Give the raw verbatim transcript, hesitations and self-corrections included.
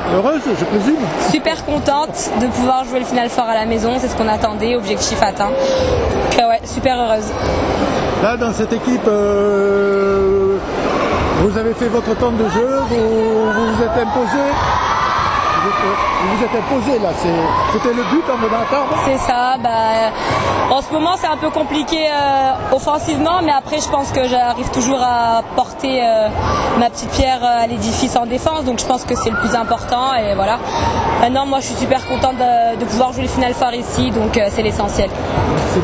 Heureuse, je présume. Super contente de pouvoir jouer le Final Four à la maison, c'est ce qu'on attendait, objectif atteint. Donc euh, ouais, super heureuse. Là, dans cette équipe, euh, vous avez fait votre temps de jeu, vous vous, vous êtes imposé. Vous vous êtes imposé là, c'était le but en venant à table. C'est ça, bah, en ce moment c'est un peu compliqué euh, offensivement, mais après je pense que j'arrive toujours à porter euh, ma petite pierre à l'édifice en défense, donc je pense que c'est le plus important et voilà. Maintenant moi je suis super contente de, de pouvoir jouer le Final Four ici, donc euh, c'est l'essentiel.